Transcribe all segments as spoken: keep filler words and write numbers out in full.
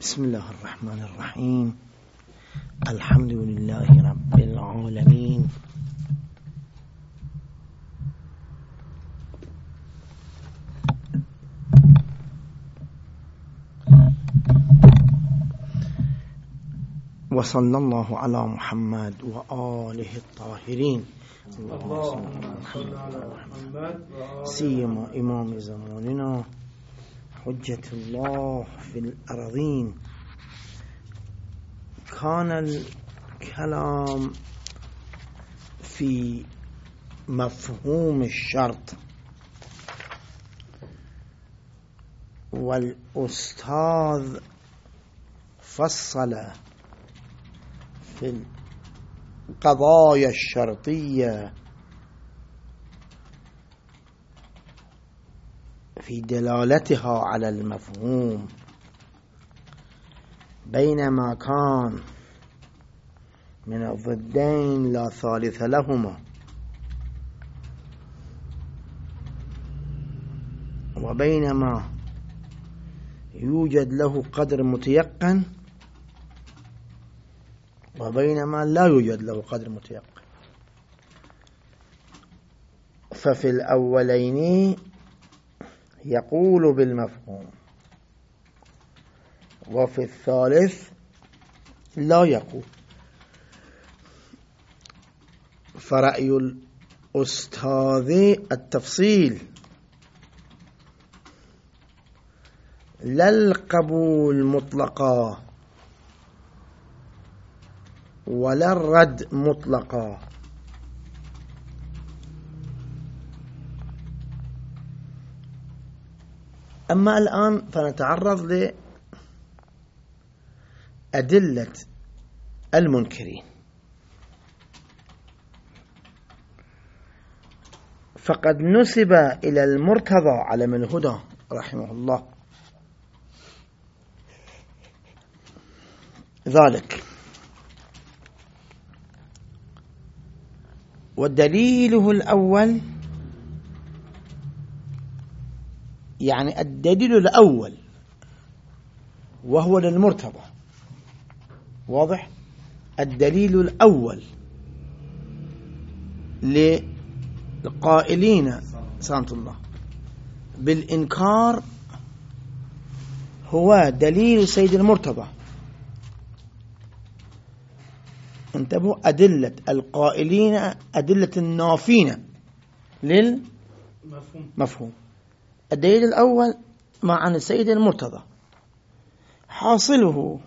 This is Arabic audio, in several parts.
بسم الله الرحمن الرحيم. الحمد لله رب العالمين، وصلى الله على محمد وآله الطاهرين، سيما إمام زماننا حجة الله في الأرضين. كان الكلام في مفهوم الشرط، والأستاذ فصل في القضايا الشرطية في دلالتها على المفهوم، بينما كان من الضدين لا ثالث لهما، وبينما يوجد له قدر متيقن وبينما لا يوجد له قدر متيقن. ففي الأولين يقول بالمفهوم، وفي الثالث لا يقول. فرأي الأستاذ التفصيل، لا القبول مطلقا ولا الرد مطلقا. أما الآن فنتعرض لأدلة المنكرين. فقد نسب إلى المرتضى علم الهدى رحمه الله ذلك، ودليله الأول، يعني الدليل الأول وهو للمرتضى، واضح؟ الدليل الأول للقائلين سبحانه الله بالإنكار هو دليل سيد المرتضى. انتبهوا، أدلة القائلين أدلة النافين للمفهوم. الدليل الأول مع عن السيد المرتضى، حاصله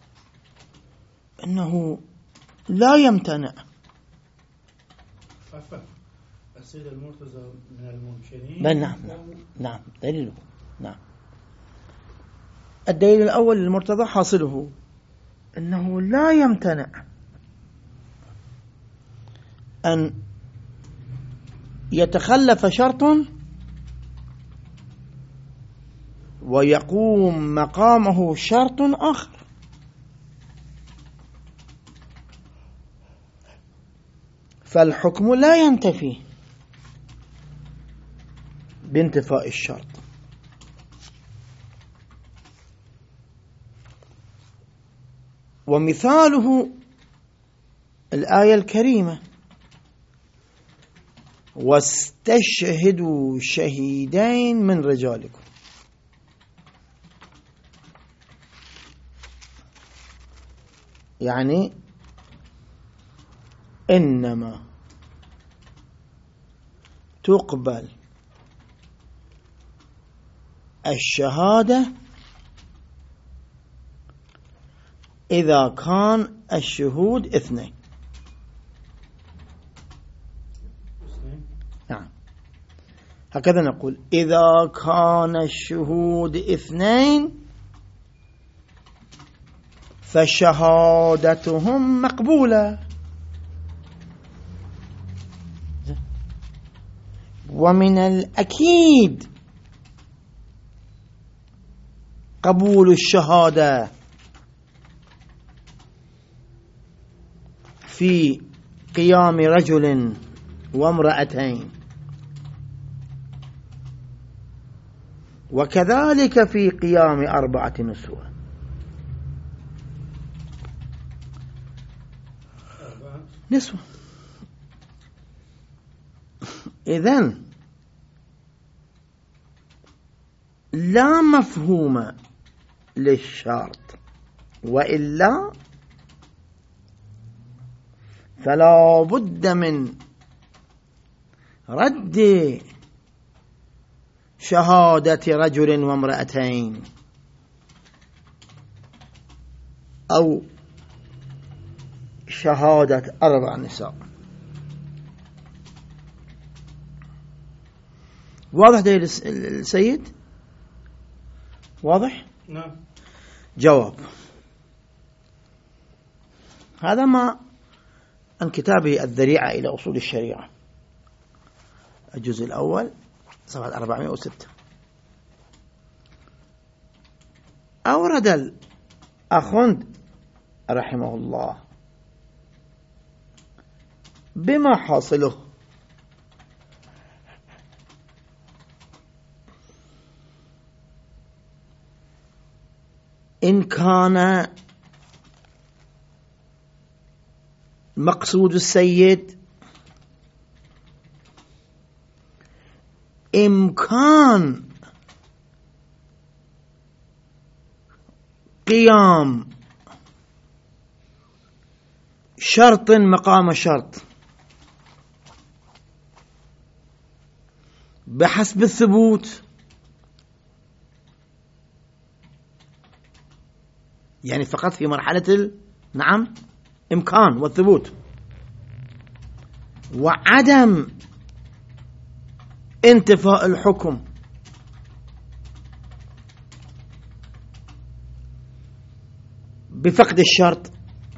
أنه لا يمتنع. السيد المرتضى من المنكرين. بل نعم نعم نعم دليله نعم. الدليل الأول للمرتضى حاصله أنه لا يمتنع أن يتخلف شرط ويقوم مقامه شرط آخر. فالحكم لا ينتفي بانتفاء الشرط. ومثاله الآية الكريمة: واستشهدوا شهيدين من رجالكم. يعني إنما تقبل الشهادة إذا كان الشهود اثنين. نعم، هكذا نقول: إذا كان الشهود اثنين فشهادتهم مقبولة. ومن الأكيد قبول الشهادة في قيام رجل وامرأتين، وكذلك في قيام أربعة نسوة. نسوة. إذن لا مفهوم للشرط، وإلا فلا بد من رد شهادة رجل وامرأتين أو شهادة أربع نساء. واضح ده السيد؟ واضح؟ نعم. جواب: هذا ما عن كتابه الذريعة إلى أصول الشريعة، الجزء الأول صفحة أربعمائة وستة. أورد الأخوند رحمه الله بما حاصله إن كان مقصود السيد إمكان قيام شرط مقام شرط بحسب الثبوت، يعني فقط في مرحلة ال... نعم إمكان والثبوت، وعدم انتفاء الحكم بفقد الشرط،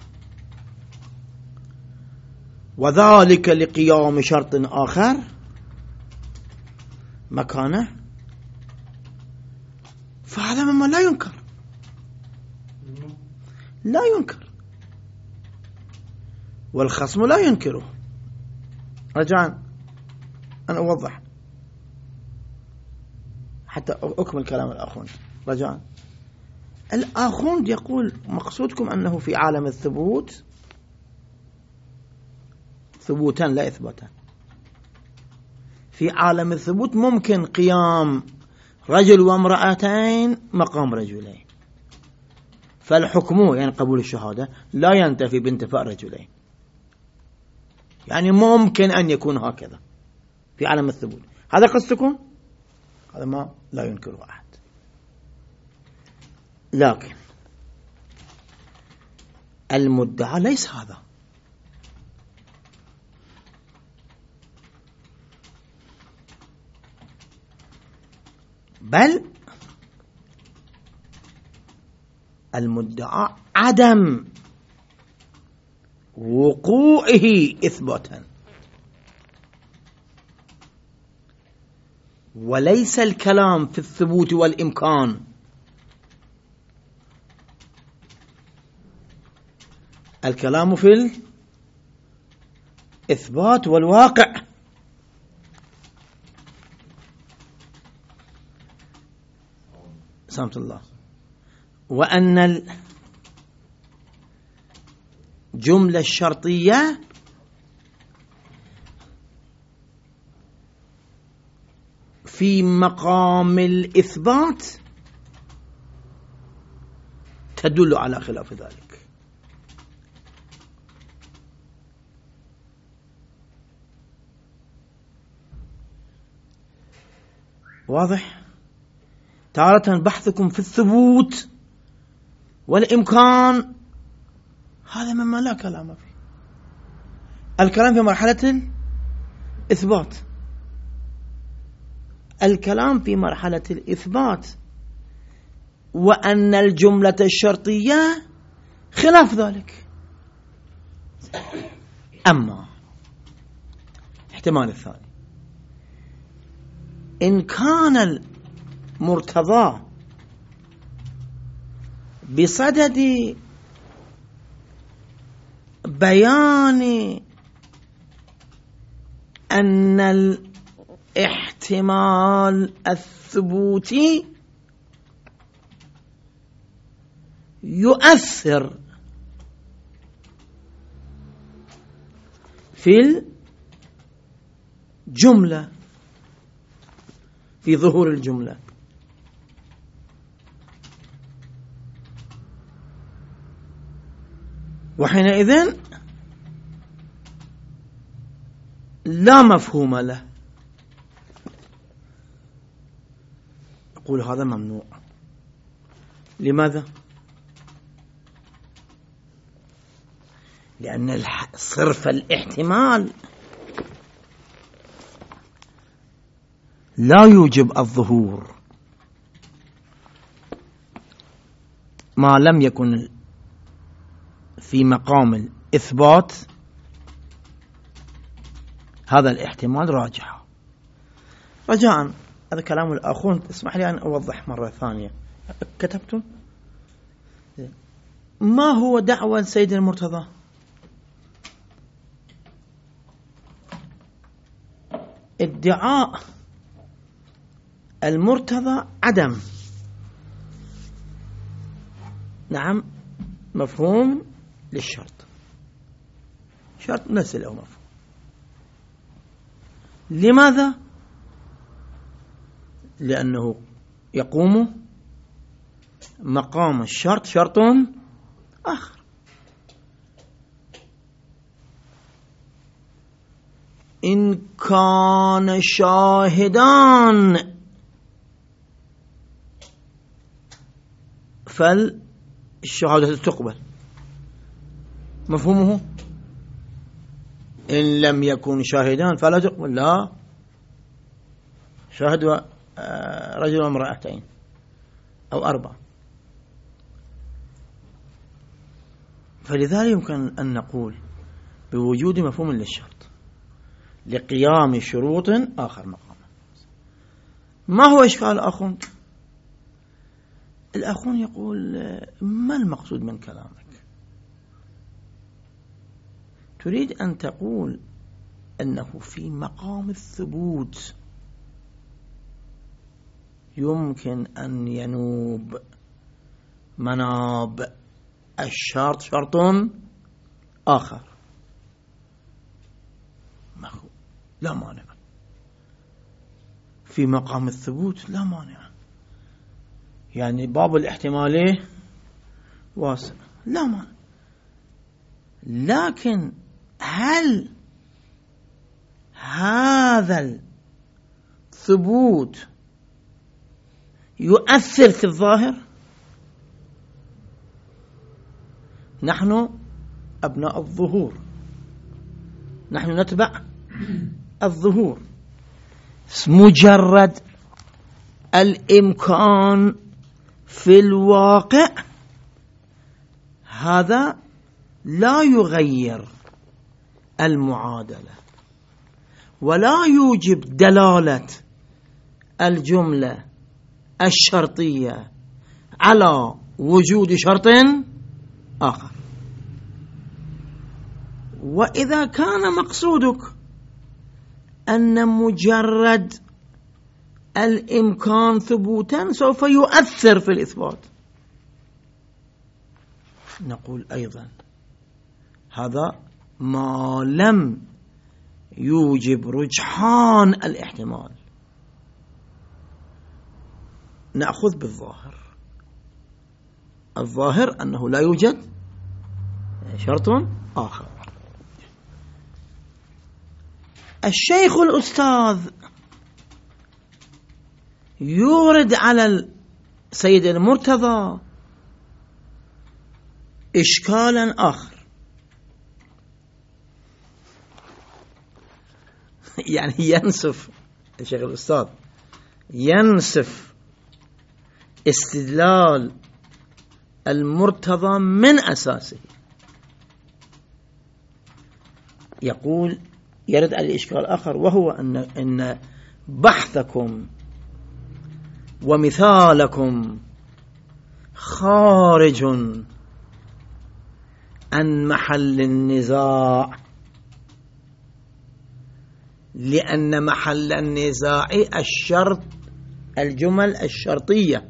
وذلك لقيام شرط آخر مكانه، فهذا مما لا ينكر، لا ينكر، والخصم لا ينكره. رجاء أنا أوضح حتى أكمل كلام الآخوند. رجاء الآخوند يقول مقصودكم أنه في عالم الثبوت ثبوتا لا إثباتا، في عالم الثبوت ممكن قيام رجل وامرأتين مقام رجلين، فالحكم يعني قبول الشهادة لا ينتفي بانتفاء رجلين، يعني ممكن أن يكون هكذا في عالم الثبوت. هذا قصدكم؟ هذا ما لا ينكره أحد. لكن المدعى ليس هذا، بل المدعى عدم وقوعه إثباتا، وليس الكلام في الثبوت والإمكان، الكلام في الإثبات والواقع. سلامة الله. وأن الجملة الشرطية في مقام الإثبات تدل على خلاف ذلك. واضح؟ تارة بحثكم في الثبوت والإمكان هذا مما لا كلام فيه، الكلام في مرحلة الإثبات، الكلام في مرحلة الإثبات، وأن الجملة الشرطية خلاف ذلك. أما احتمال الثاني إن كان المرتضى بصدد بيان أن الاحتمال الثبوتي يؤثر في الجملة، في ظهور الجملة. وحينئذ لا مفهوم له. أقول هذا ممنوع. لماذا؟ لأن صرف الاحتمال لا يوجب الظهور ما لم يكن في مقام الإثبات هذا الاحتمال راجح. رجاء هذا كلام الآخون، اسمح لي أن أوضح مرة ثانية. كتبتم ما هو دعوى السيد المرتضى؟ ادعاء المرتضى عدم، نعم، مفهوم للشرط، شرط نسل أو مفهوم. لماذا؟ لأنه يقوم مقام الشرط شرط آخر. إن كان شاهدان فالشهادة تقبل، مفهومه. إن لم يكن شاهدان فلا تقبل. لا، شاهد رجل وامرأتين أو أربع. فلذلك يمكن أن نقول بوجود مفهوم للشرط لقيام شروط آخر مقام. ما هو إشكال الآخون؟ الآخون يقول ما المقصود من كلامك؟ تريد أن تقول أنه في مقام الثبوت يمكن أن ينوب مناب الشرط شرط آخر. لا مانع في مقام الثبوت، لا مانع، يعني باب الاحتمالية واسع، لا مانع. لكن هل هذا الثبوت يؤثر في الظاهر؟ نحن أبناء الظهور، نحن نتبع الظهور. مجرد الإمكان في الواقع هذا لا يغير المعادلة ولا يوجب دلالة الجملة الشرطية على وجود شرط آخر. وإذا كان مقصودك أن مجرد الإمكان ثبوتا سوف يؤثر في الإثبات، نقول أيضا هذا ما لم يوجب رجحان الاحتمال، نأخذ بالظاهر. الظاهر أنه لا يوجد شرط آخر. الشيخ الأستاذ يورد على السيد المرتضى إشكالا آخر، يعني ينسف الشيخ الأستاذ ينسف استدلال المرتضى من أساسه. يقول يرد على الإشكال الآخر، وهو أن إن بحثكم ومثالكم خارج عن محل النزاع، لأن محل النزاع الشرط الجمل الشرطية،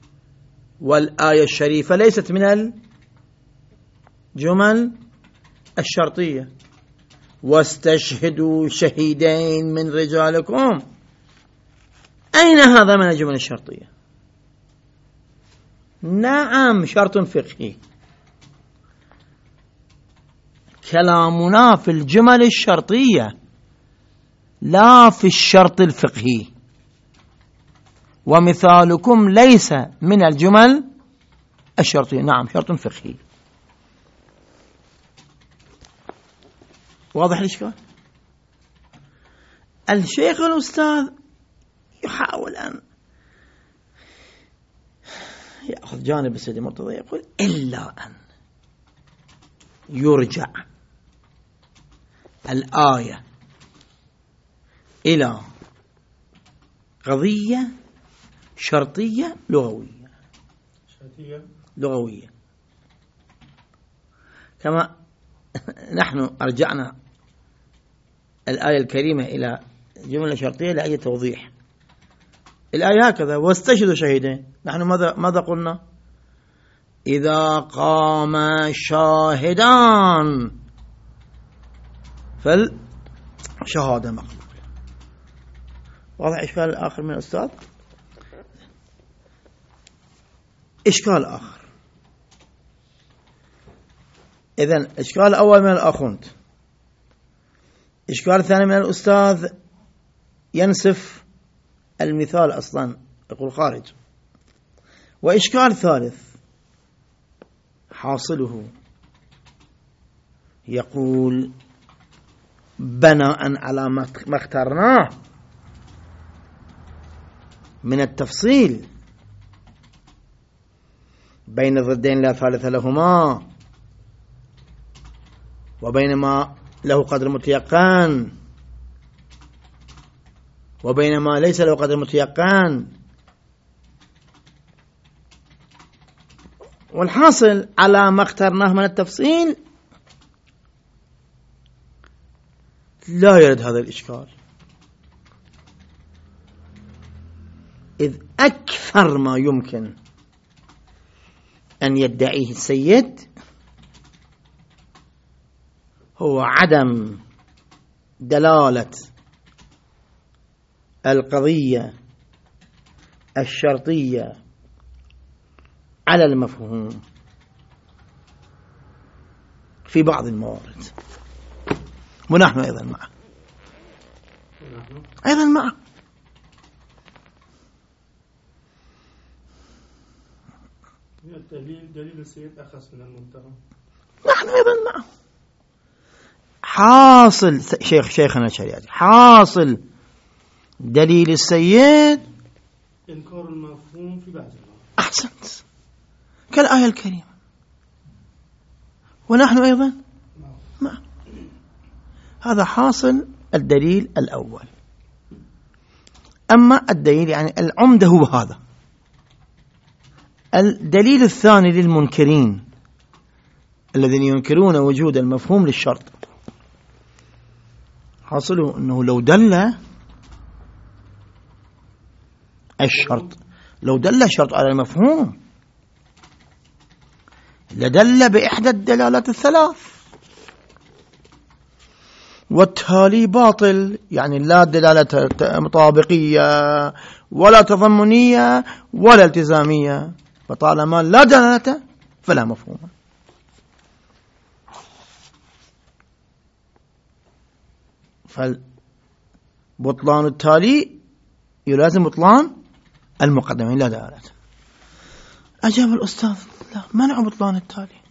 والآية الشريفة ليست من الجمل الشرطية، واستشهدوا شهيدين من رجالكم، أين هذا من الجمل الشرطية؟ نعم شرط فقهي. كلامنا في الجمل الشرطية لا في الشرط الفقهي، ومثالكم ليس من الجمل الشرطية. نعم شرط فقهي. واضح الإشكال؟ الشيخ الأستاذ يحاول أن يأخذ جانب السيد مرتضى، يقول إلا أن يرجع الآية إلى قضية شرطية لغوية شرطية لغوية كما نحن أرجعنا الآية الكريمة إلى جملة شرطية لأي توضيح. الآية هكذا: واستشهدوا شهيدين. نحن ماذا ماذا قلنا؟ إذا قام شاهدان فالشهادة مقبولة. واضح إشكال الآخر من الأستاذ؟ إشكال آخر. إذن إشكال الأول من الأخوند، إشكال الثاني من الأستاذ ينسف المثال أصلا، يقول خارج. وإشكال ثالث حاصله يقول بناء على ما اخترناه من التفصيل بين الضدين لا ثالث لهما، وبين ما له قدر متيقن وبين ما ليس له قدر متيقن، والحاصل على ما اخترناه من التفصيل لا يرد هذا الإشكال، إذ أكثر ما يمكن أن يدعيه السيد هو عدم دلالة القضية الشرطية على المفهوم في بعض الموارد، ونحن أيضا معه أيضا معه دليل دليل السيد أخص من المتهم. نحن أيضا معه. حاصل شيخ شيخنا الشريعي، حاصل دليل السيد إنكار المفهوم في بعض الموارد. أحسنت، كالآية الكريمة، ونحن أيضا معه. هذا حاصل الدليل الأول. أما الدليل يعني العمدة هو هذا. الدليل الثاني للمنكرين الذين ينكرون وجود المفهوم للشرط، حاصله أنه لو دل الشرط لو دل الشرط على المفهوم لدل بإحدى الدلالات الثلاث، والتالي باطل، يعني لا دلالة مطابقية ولا تضمنية ولا التزامية، فطالما لا دلالة فلا مفهوم. فالبطلان التالي يلازم بطلان المقدمين لا دلالة. أجاب الأستاذ: لا، منع بطلان التالي.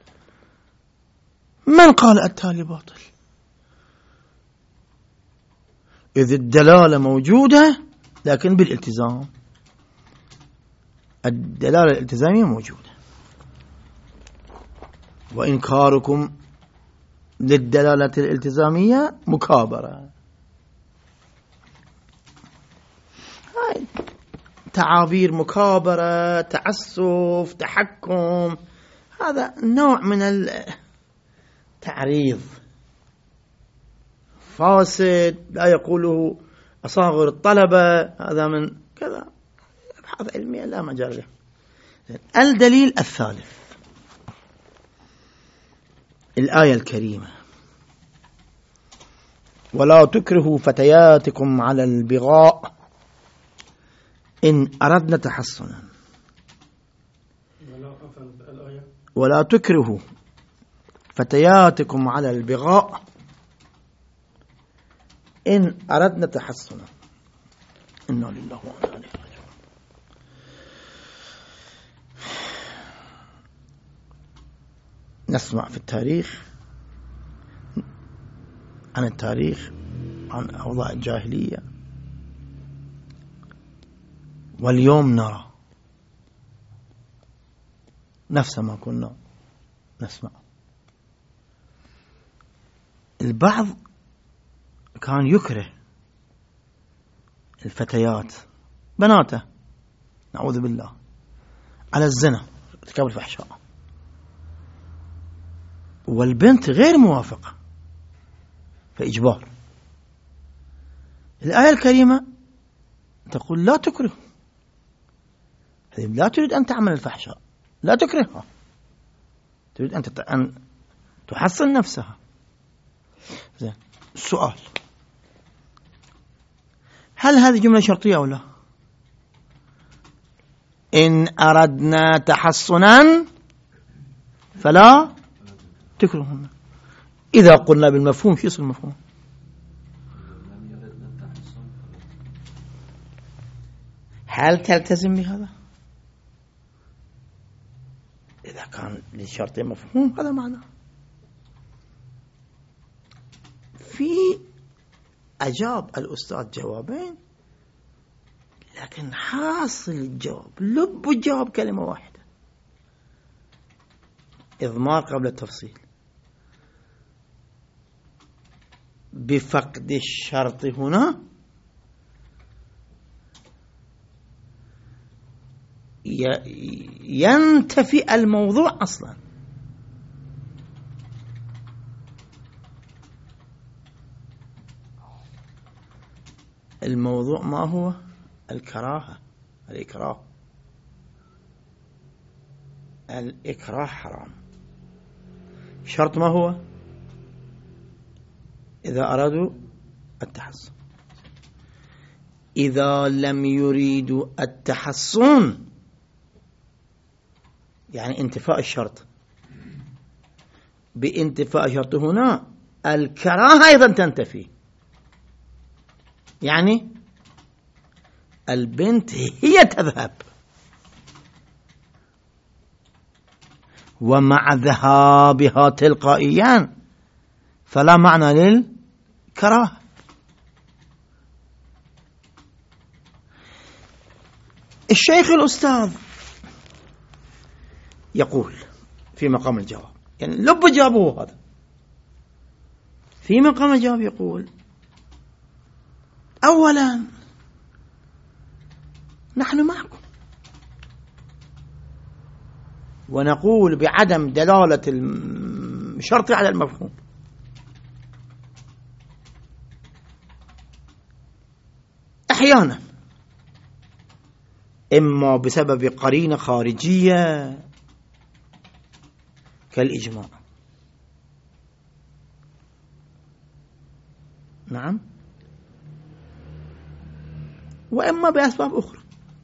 من قال التالي باطل؟ إذ الدلالة موجودة لكن بالالتزام، الدلالة الالتزامية موجودة، وإنكاركم للدلالة الالتزامية مكابرة. هاي تعابير مكابرة، تعسف، تحكم، هذا نوع من التعريض فاسد لا يقوله أصاغر الطلبة، هذا من كذا أبحاث علمية لا مجال له. الدليل الثالث الآية الكريمة: ولا تكرهوا فتياتكم على البغاء إن أردنا تحصنا. ولا تكرهوا فتياتكم على البغاء إن أردنا تحصنا. إنا لله وإنا إليه راجعون. نسمع في التاريخ عن التاريخ عن أوضاع الجاهلية، واليوم نرى نفس ما كنا نسمع. البعض كان يكره الفتيات بناته نعوذ بالله على الزنا ارتكاب الفحشاء، والبنت غير موافقة فإجبار. الآية الكريمة تقول لا تكره، لا تريد أن تعمل الفحشاء، لا تكرهها، تريد أن, أن تحصن نفسها. زين، السؤال: هل هذه جملة شرطية أو لا؟ إن أردنا تحصنا فلا تكرهن. إذا قلنا بالمفهوم شو يصير المفهوم؟ هل تلتزم بهذا؟ إذا كان للشرط مفهوم هذا معناه. في أجاب الأستاذ جوابين، لكن حاصل الجواب لب الجواب كلمة واحدة: إضمار قبل التفصيل. بفقد الشرط هنا ينتفي الموضوع أصلا. الموضوع ما هو؟ الكراهة، الإكراه. الإكراه حرام. شرط ما هو؟ إذا أرادوا التحصن. إذا لم يريدوا التحصن يعني انتفاء الشرط، بانتفاء الشرط هنا الكراهة أيضا تنتفي. يعني البنت هي تذهب، ومع ذهابها تلقائيا فلا معنى للكراهة. الشيخ الأستاذ يقول في مقام الجواب، يعني لب جابه هذا، في مقام الجواب يقول: أولا نحن معكم ونقول بعدم دلالة الشرط على المفهوم. أحيانا إما بسبب قرينة خارجية كالإجماع، نعم، وإما بأسباب أخرى.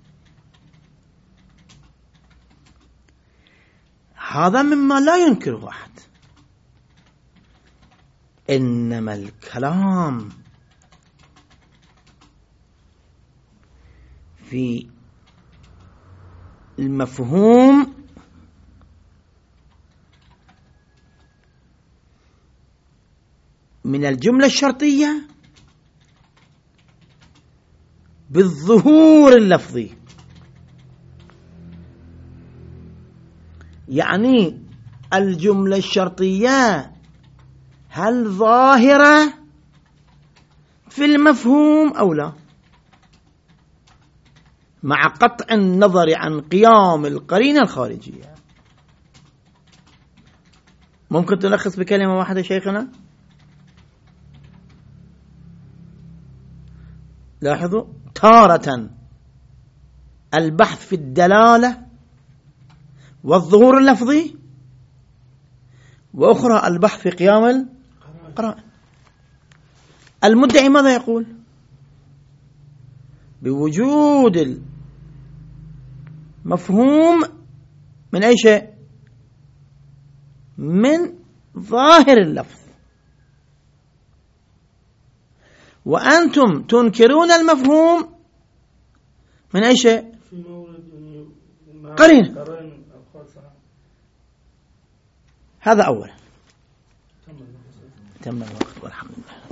هذا مما لا ينكره أحد، إنما الكلام في المفهوم من الجملة الشرطية بالظهور اللفظي، يعني الجملة الشرطية هل ظاهرة في المفهوم أو لا، مع قطع النظر عن قيام القرينة الخارجية. ممكن تلخص بكلمة واحدة شيخنا؟ لاحظوا، تارة البحث في الدلالة والظهور اللفظي، وأخرى البحث في قيام القرائن. المدعي ماذا يقول؟ بوجود المفهوم من أي شيء؟ من ظاهر اللفظ. وأنتم تنكرون المفهوم من أي شيء؟ قرينة. هذا أولا. تم الوقت والحمد لله.